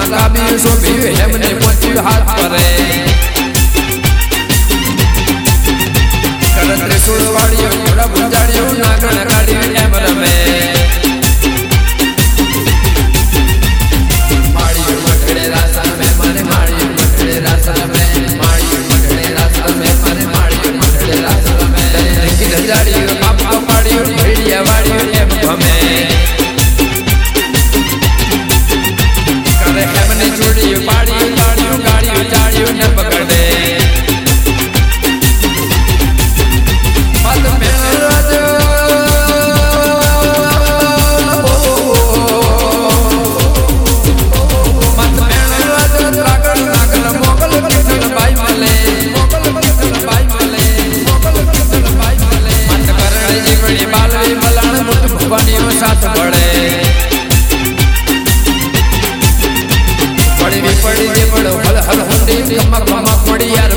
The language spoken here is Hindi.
काबी शोभी हेमने पोती हाथ परे कर त्रिशूल वाड़ियो घोड़ा बुंजाड़ियो नागण गाड़ी एम रमे माड़ियो मठड़े रास्ता में मारे माड़ियो मठड़े रास्ता में माड़ियो मठड़े रास्ता में मारे माड़ियो मठड़े रास्ता में की धजाड़ियो पापा पाड़ियो भेड़िया वाड़ियो एम भमे करे हेमने छोड़ियो पाड़ियो पाड़ियो गाड़ियो जाड़ियो न पकड़ दे साथ बढ़े पड़ी भी पड़ी बड़ो हल हल हुंडी कमक कमक पड़ी यार